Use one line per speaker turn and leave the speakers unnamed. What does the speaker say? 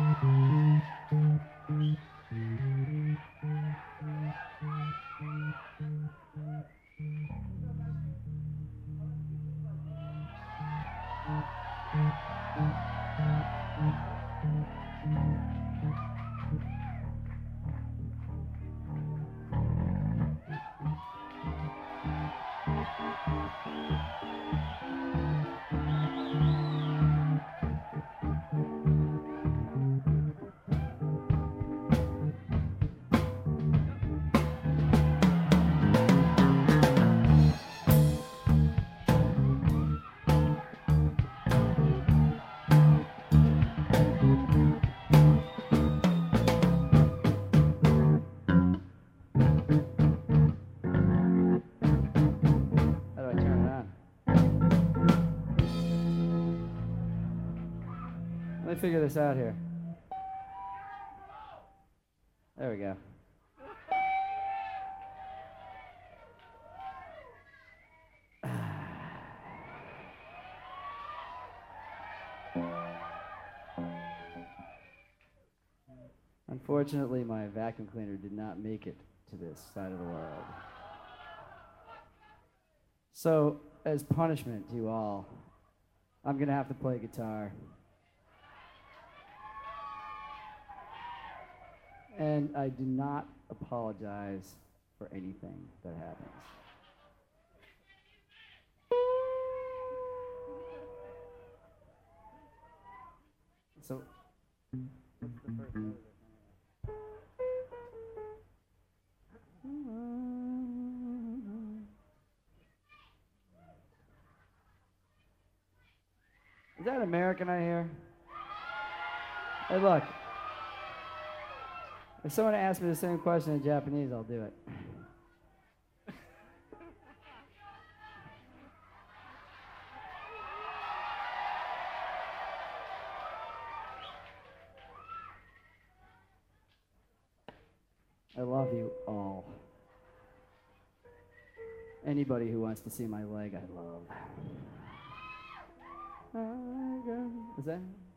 How do I turn it on? Let me figure this out here. There we go. Unfortunately, my vacuum cleaner did not make it to this side of the world. So, as punishment to you all, I'm going to have to play guitar. And I do not apologize for anything that happens. So, what's the first note? Is that American I hear? Hey, look. If someone asks me the same question in Japanese, I'll do it. I love you all. Anybody who wants to see my leg, I love. Is that?